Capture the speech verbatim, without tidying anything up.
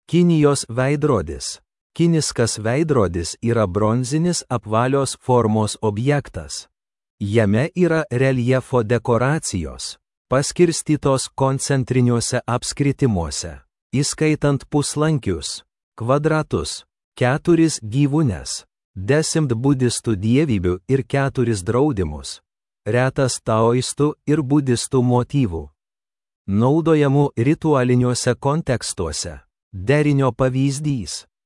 Kinijos veidrodis. Kiniškas veidrodis yra bronzinis apvalios formos objektas. Jame yra reljefo dekoracijos, paskirstytos koncentriniuose apskritimuose, įskaitant puslankius, kvadratus, keturis gyvūnes, dešimt budistų dievybių ir keturis draudimus, retas taoistų ir budistų motyvų. Naudojamų ritualiniuose kontekstuose. Derinio pavyzdys.